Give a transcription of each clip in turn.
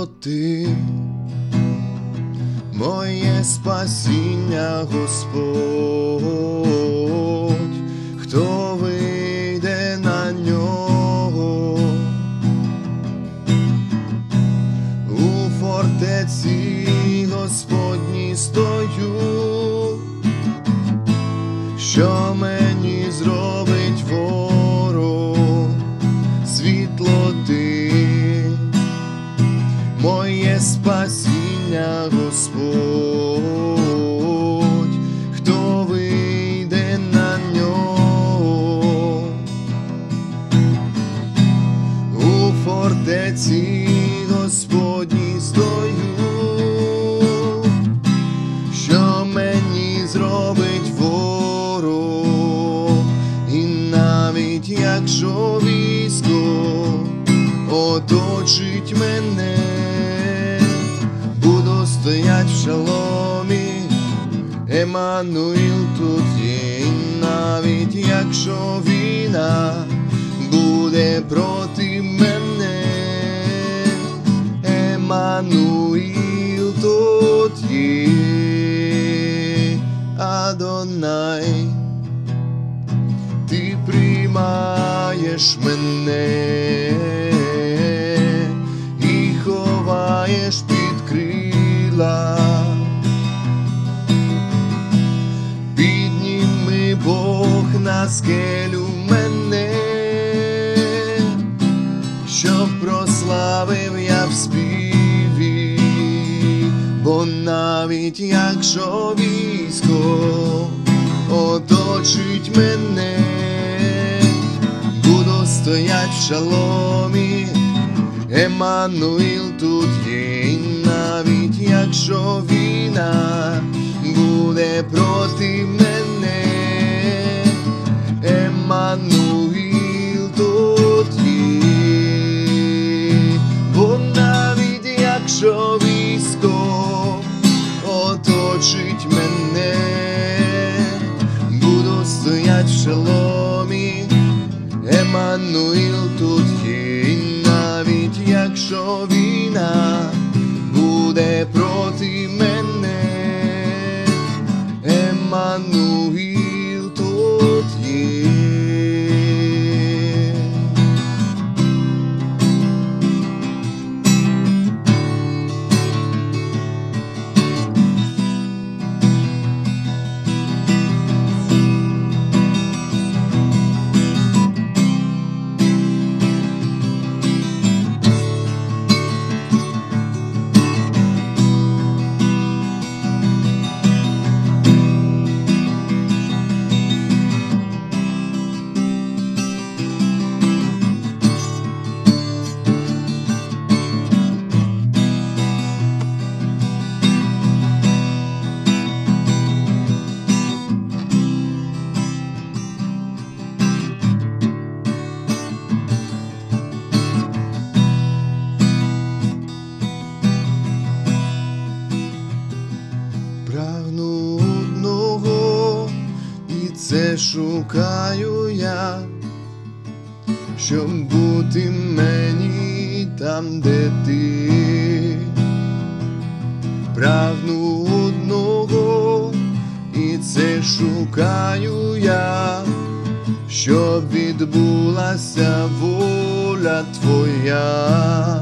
Ти, моє спасіння, Господь, хто вийде на нього? У фортеці Господній стою, що мені зробить ворог? Світло Ти, моє спасіння, Господь, хто вийде на нього? У фортеці Господній стою, що мені зробить ворог? І навіть якщо військо оточить мене, буду стоять в шаломі, Еммануїл тут є. І навіть якщо війна буде проти мене, Еммануїл тут є. Адонай, Ти приймаєш мене і ховаєш під крила. Підніми, Бог, на скелю мене, щоб прославив я в співі. Бо навіть якщо військо оточить мене, буду стоять в шаломі, Еммануїл тут є. І навіть якщо війна буде проти мене, Еммануїл тут є. Бо навіть якщо військо оточить мене, буду стоять в шаломі, Еммануїл тут є. І навіть якщо війна буде проти мене, Еммануїл тут є. Прагну одного, і це шукаю я, щоб бути мені там, де Ти. Прагну одного, і це шукаю я, щоб відбулася воля Твоя.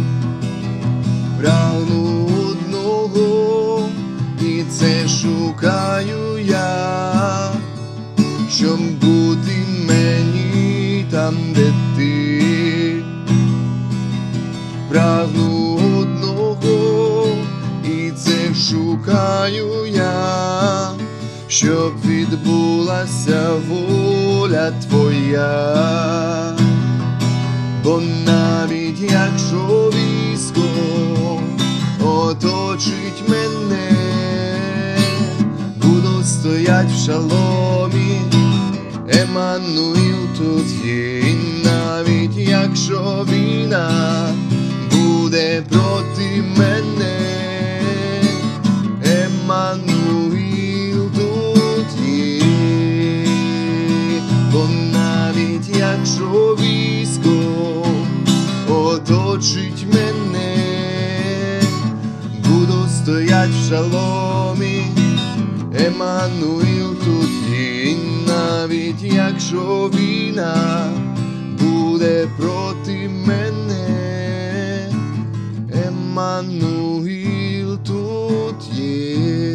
Прагну одного, і це шукаю я, щоб бути мені там, де Ти. Прагну одного, і це шукаю я, щоб відбулася воля Твоя. Бо навіть якщо військо оточить мене, буду стоять в шаломі, Еммануїл тут є. І навіть якщо війна буде проти мене, Еммануїл тут є. Бо навіть якщо військо оточить мене, шаломі, Еммануїл тут є, і навіть якщо війна буде проти мене, Еммануїл тут є.